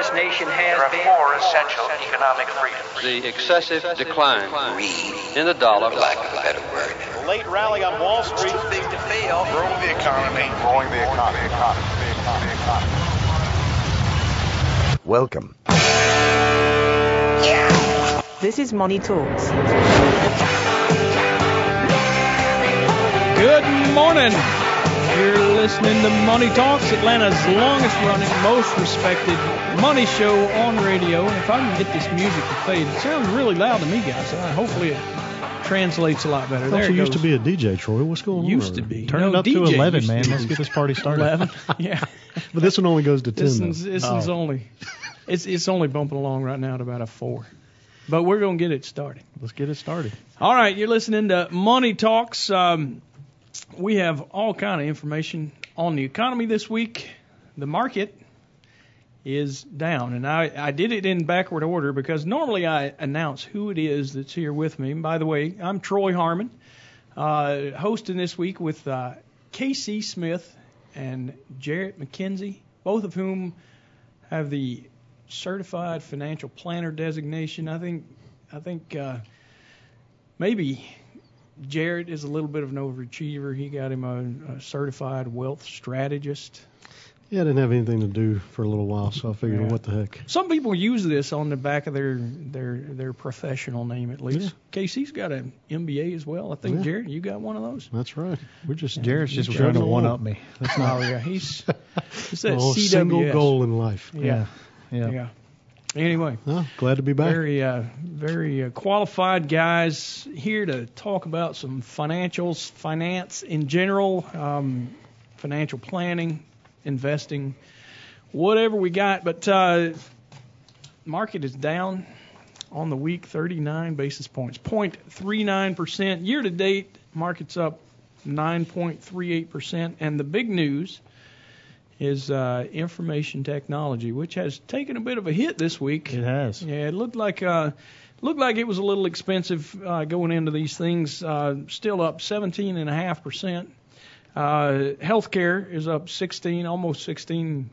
this nation has been. There are four essential economic freedoms. The excessive decline in the dollar. For lack of a better word. Late rally on Wall Street. Too big to fail. Growing the economy. Growing the economy. Welcome. This is Money Talks. Good morning. You're listening to Money Talks, Atlanta's longest running, most respected money show on radio. And if I can get this music to fade, it sounds really loud to me, guys. Hopefully it translates a lot better. I There thought it you used goes. to be a DJ, Troy. What's going on? Used to be. Turn it up to DJ 11, used man. to Let's be. get this party started. 11? Yeah. But this one only goes to 10. This is only, it's only bumping along right now at about a 4. But we're going to get it started. Let's get it started. All right, you're listening to Money Talks. We have all kind of information on the economy this week. The market is down, and I did it in backward order because normally I announce who it is that's here with me. And by the way, I'm Troy Harmon, hosting this week with KC Smith and Jarrett McKenzie, both of whom have the Certified Financial Planner designation. I think maybe Jarrett is a little bit of an overachiever. He got him a certified wealth strategist. Yeah, I didn't have anything to do for a little while, so I figured, Yeah. what the heck. Some people use this on the back of their professional name at least. Yeah. Casey's got an MBA as well. I think, Yeah. Jarrett, you got one of those. That's right. Jarrett's just Chugging trying to along. one-up me. That's not. Oh, yeah, he's that Oh, single CWS. goal in life. Yeah. Anyway. Oh, glad to be back. Very qualified guys here to talk about some financials, finance in general, financial planning, investing, whatever we got. But market is down on the week, 39 basis points, 0.39%. Year to date, market's up 9.38%. And the big news is information technology, which has taken a bit of a hit this week. It has. Yeah, it looked like it was a little expensive going into these things. Still up 17.5%. Healthcare is up 16, almost 16,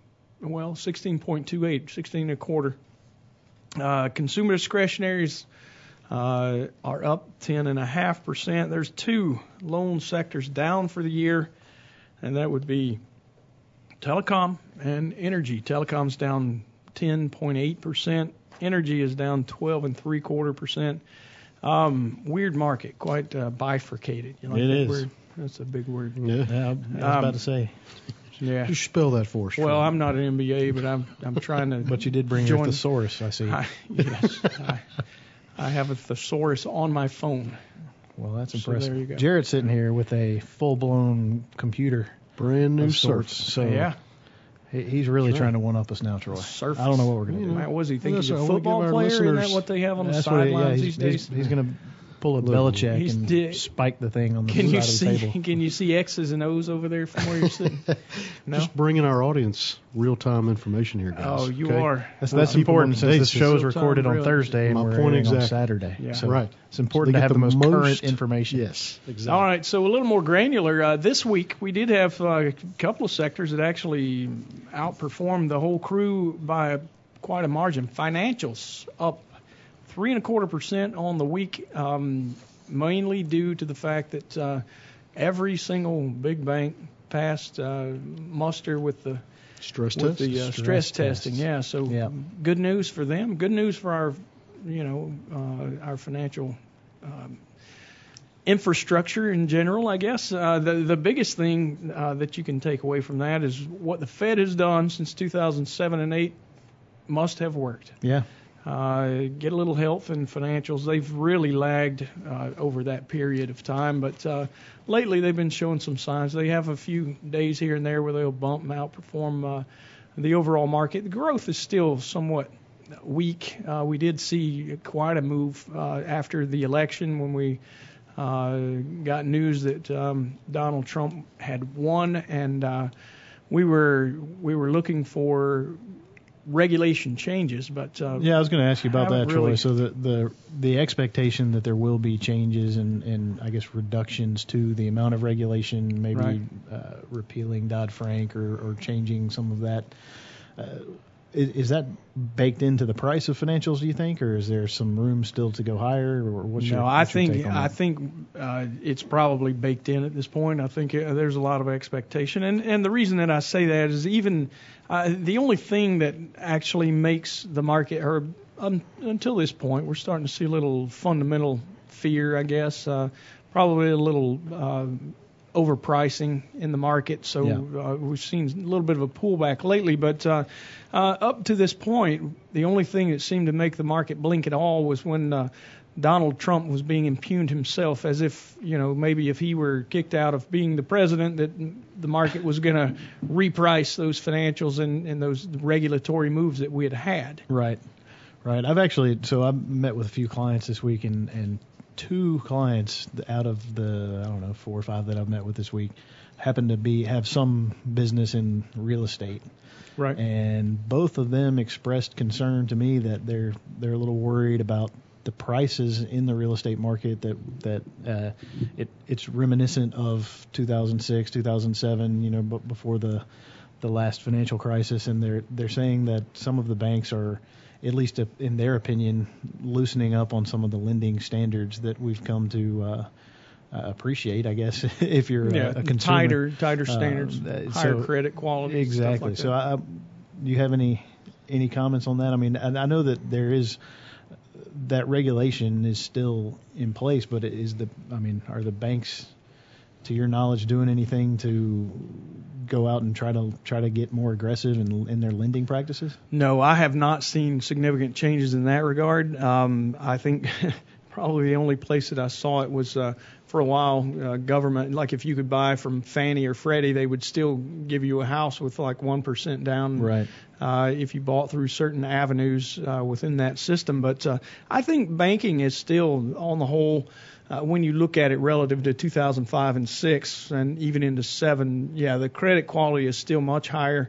16.28, 16 and a quarter. Consumer discretionaries are up 10.5%. There's two loan sectors down for the year, and that would be telecom and energy. Telecom's down 10.8%. Energy is down 12.75%. Weird market, quite bifurcated. You like It that is. word? That's a big word. Yeah. Yeah, I was about to say. Yeah. Just spell that for us. Well, Troy. I'm not an MBA, but I'm trying to. But you did bring your join- thesaurus, I see. Yes, I have a thesaurus on my phone. Well, that's So impressive. there you go. Jarrett's sitting here with a full-blown computer Brand new of sorts. Surface. So Yeah. he's really Sure. trying to one-up us now, Troy. Surface. I don't know what we're going to do. Man, was he think he's That's a what I wanna football give our player? Isn't that listeners- what they have on the That's what sidelines he's, these days? He's going to pull a Little- Belichick He's and di- spike the thing on the Can you side of the see? table. Can you see X's and O's over there from where you're sitting? No. Just bringing our audience real-time information here, guys. Oh, you okay? are. That's We'll keep 'em important up to since date. this show is Real-time recorded on real- Thursday and My we're point airing on exactly. Saturday. Yeah. So Right. it's important They to get have the most current most- information. Yes, exactly. All right, so a little more granular. This week we did have a couple of sectors that actually outperformed the whole crew by quite a margin. Financials up 3.25% on the week, mainly due to the fact that every single big bank passed muster with the Stress with test? the stress testing. Yeah, so Yeah. good news for them. Good news for our, our financial infrastructure in general, I guess. The biggest thing that you can take away from that is what the Fed has done since 2007 and 8 must have worked. Yeah. Get a little help in financials. They've really lagged over that period of time, but lately they've been showing some signs. They have a few days here and there where they'll bump and outperform the overall market. The growth is still somewhat weak. We did see quite a move after the election when we got news that Donald Trump had won, and we were looking for regulation changes, but Yeah, I was going to ask you about that, haven't Troy. really- So the expectation that there will be changes and I guess reductions to the amount of regulation, maybe Right. repealing Dodd-Frank or changing some of that. is that baked into the price of financials, do you think, or is there some room still to go higher? Or what's your, I what's your take think on that? I think it's probably baked in at this point. I think there's a lot of expectation, and the reason that I say that is even the only thing that actually makes the market, or until this point, we're starting to see a little fundamental fear, I guess, probably a little overpricing in the market. So we've seen a little bit of a pullback lately, but up to this point, the only thing that seemed to make the market blink at all was when Donald Trump was being impugned himself, as if, maybe if he were kicked out of being the president, that the market was going to reprice those financials and those regulatory moves that we had had. Right. I've met with a few clients this week, and 2 clients out of the 4 or 5 that I've met with this week happen to have some business in real estate. Right. And both of them expressed concern to me that they're a little worried about the prices in the real estate market, that it's reminiscent of 2006, 2007, but before the last financial crisis, and they're saying that some of the banks are, at least in their opinion, loosening up on some of the lending standards that we've come to appreciate, I guess, if you're a consumer. Tighter standards, higher credit quality. Exactly. Stuff like that. So do you have any comments on that? I mean, I know that there is that regulation is still in place, but are the banks, to your knowledge, doing anything to go out and try to get more aggressive in their lending practices? No, I have not seen significant changes in that regard. I think probably the only place that I saw it was for a while government. Like if you could buy from Fannie or Freddie, they would still give you a house with like 1% down. Right. If you bought through certain avenues within that system. But I think banking is still, on the whole, when you look at it relative to 2005 and 6 and even into 7, the credit quality is still much higher.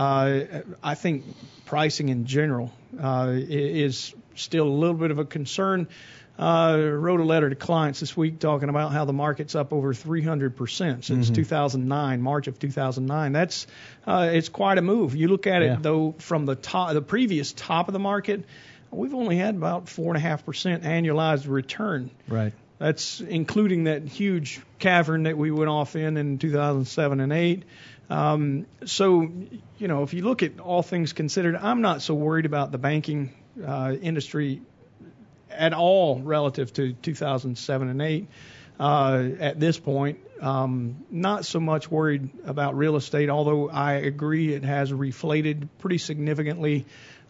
I think pricing in general is still a little bit of a concern. Wrote a letter to clients this week talking about how the market's up over 300% since 2009, March of 2009. That's it's quite a move. You look at it though from the previous top of the market, we've only had about 4.5% annualized return. Right. That's including that huge cavern that we went off in 2007 and 8. So, if you look at all things considered, I'm not so worried about the banking industry at all relative to 2007 and 8 at this point. Not so much worried about real estate, although I agree it has reflated pretty significantly.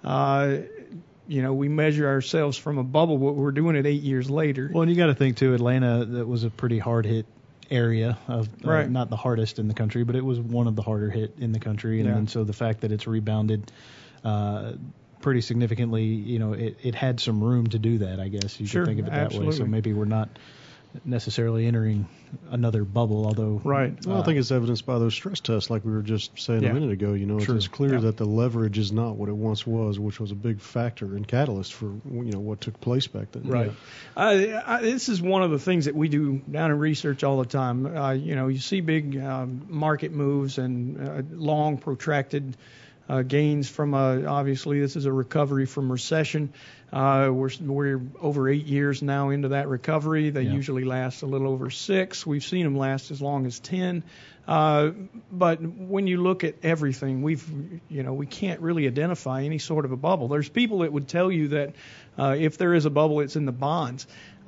We measure ourselves from a bubble, but we're doing it 8 years later. Well, and you got to think, too, Atlanta, that was a pretty hard-hit area of not the hardest in the country, but it was one of the harder hit in the country. And so the fact that it's rebounded pretty significantly, it had some room to do that, I guess. You could think of it that way. So maybe we're not necessarily entering another bubble, although... Right. Well, I think it's evidenced by those stress tests, like we were just saying a minute ago. It's clear that the leverage is not what it once was, which was a big factor and catalyst for, what took place back then. Right. This is one of the things that we do down in research all the time. You see big market moves and long, protracted gains from obviously this is a recovery from recession. We're over 8 years now into that recovery. They usually last a little over 6. We've seen them last as long as 10. But when you look at everything, we can't really identify any sort of a bubble. There's people that would tell you that if there is a bubble, it's in the bonds.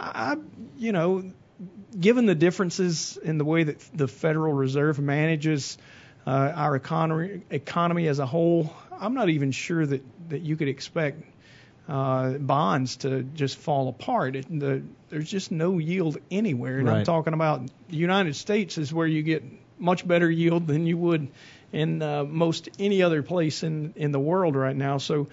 Given the differences in the way that the Federal Reserve manages our economy as a whole, I'm not even sure that you could expect bonds to just fall apart. There's just no yield anywhere. And I'm talking about the United States is where you get much better yield than you would in most any other place in the world right now. So,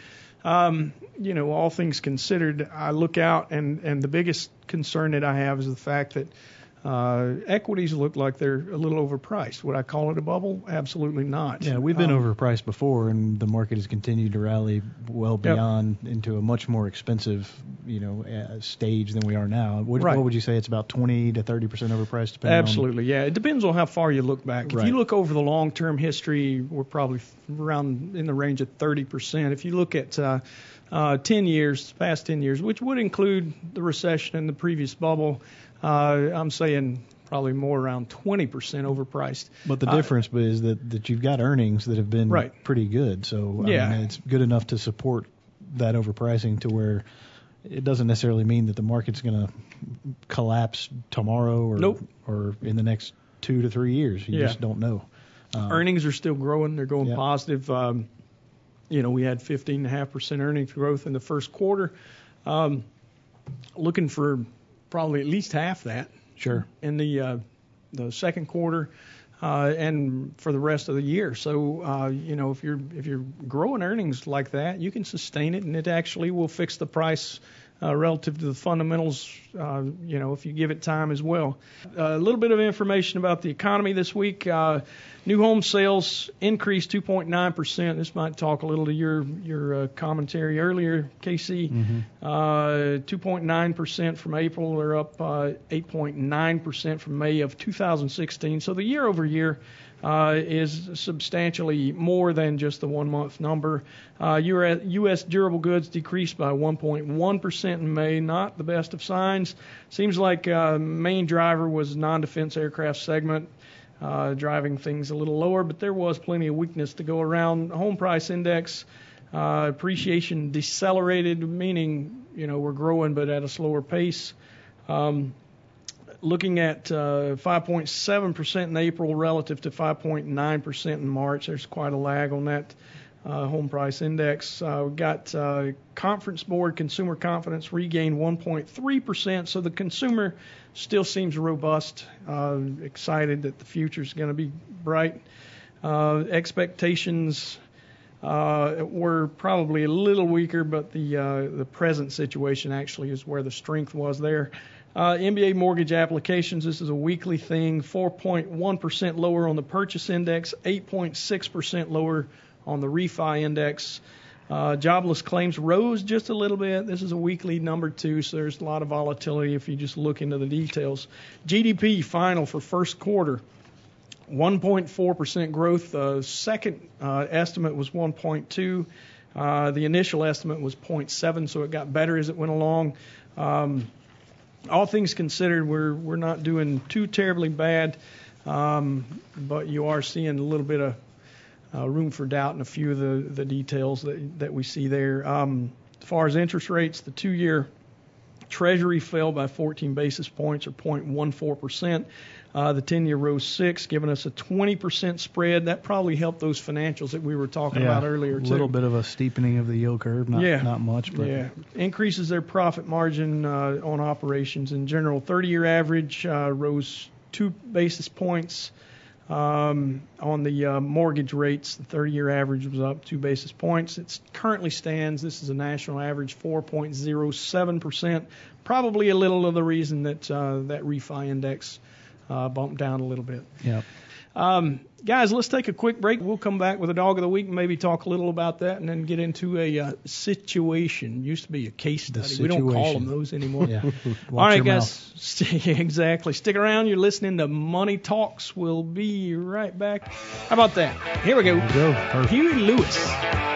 all things considered, I look out and the biggest concern that I have is the fact that Equities look like they're a little overpriced. Would I call it a bubble? Absolutely not. Yeah, we've been overpriced before, and the market has continued to rally well beyond into a much more expensive, stage than we are now. What would you say? It's about 20 to 30% overpriced, depending Absolutely, yeah. It depends on how far you look back. If you look over the long-term history, we're probably around in the range of 30%. If you look at 10 years, past 10 years, which would include the recession and the previous bubble, I'm saying probably more around 20% overpriced. But the difference is that you've got earnings that have been pretty good. So I mean, it's good enough to support that overpricing to where it doesn't necessarily mean that the market's going to collapse tomorrow or in the next 2 to 3 years. You just don't know. Earnings are still growing. They're going positive. We had 15.5% earnings growth in the first quarter. Looking for probably at least half that. Sure. In the second quarter, and for the rest of the year. So if you're growing earnings like that, you can sustain it, and it actually will fix the price relative to the fundamentals. If you give it time as well. A little bit of information about the economy this week. New home sales increased 2.9%. This might talk a little to your commentary earlier, KC. 2.9% from April. They're up 8.9% from May of 2016. So the year over year is substantially more than just the 1 month number. U.S. durable goods decreased by 1.1% in May. Not the best of signs. Seems like main driver was non-defense aircraft segment, driving things a little lower, but there was plenty of weakness to go around. Home price index appreciation decelerated, meaning we're growing but at a slower pace. Looking at 5.7% in April relative to 5.9% in March. There's quite a lag on that home price index. We've got Conference Board consumer confidence regained 1.3%, so the consumer still seems robust, excited that the future is going to be bright. Expectations were probably a little weaker, but the present situation actually is where the strength was there. MBA mortgage applications, this is a weekly thing, 4.1% lower on the purchase index, 8.6% lower on the refi index. Jobless claims rose just a little bit. This is a weekly number too, so there's a lot of volatility if you just look into the details. GDP final for first quarter, 1.4% growth. Second estimate was 1.2. The initial estimate was 0.7, so it got better as it went along. All things considered, we're not doing too terribly bad, but you are seeing a little bit of room for doubt in a few of the details that we see there. As far as interest rates, the 2-year Treasury fell by 14 basis points, or 0.14%. The 10-year rose 6, giving us a 20% spread. That probably helped those financials that we were talking about earlier, too. A little bit of a steepening of the yield curve, not much. But increases their profit margin on operations in general. 30-year average rose 2 basis points. On the mortgage rates, the 30-year average was up 2 basis points. It currently stands, this is a national average, 4.07%. Probably a little of the reason that that refi index bumped down a little bit. Yeah. Guys, let's take a quick break. We'll come back with a dog of the week and maybe talk a little about that, and then get into a situation. Used to be a case study. We don't call them those anymore. Yeah. All right, guys. Exactly. Stick around. You're listening to Money Talks. We'll be right back. How about that? Here we go. Huey Lewis.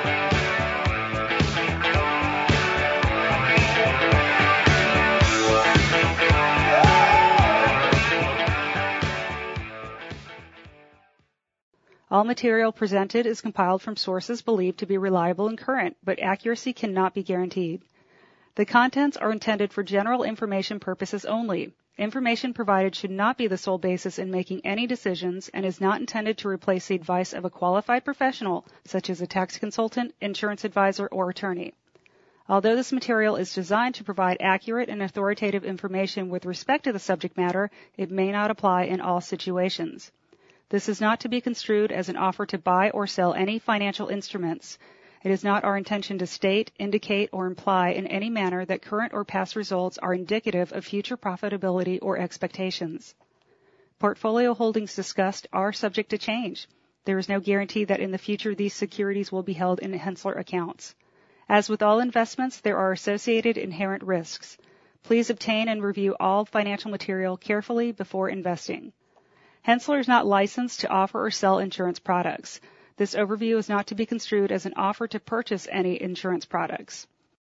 All material presented is compiled from sources believed to be reliable and current, but accuracy cannot be guaranteed. The contents are intended for general information purposes only. Information provided should not be the sole basis in making any decisions and is not intended to replace the advice of a qualified professional, such as a tax consultant, insurance advisor, or attorney. Although this material is designed to provide accurate and authoritative information with respect to the subject matter, it may not apply in all situations. This is not to be construed as an offer to buy or sell any financial instruments. It is not our intention to state, indicate, or imply in any manner that current or past results are indicative of future profitability or expectations. Portfolio holdings discussed are subject to change. There is no guarantee that in the future these securities will be held in Henssler accounts. As with all investments, there are associated inherent risks. Please obtain and review all financial material carefully before investing. Henssler is not licensed to offer or sell insurance products. This overview is not to be construed as an offer to purchase any insurance products.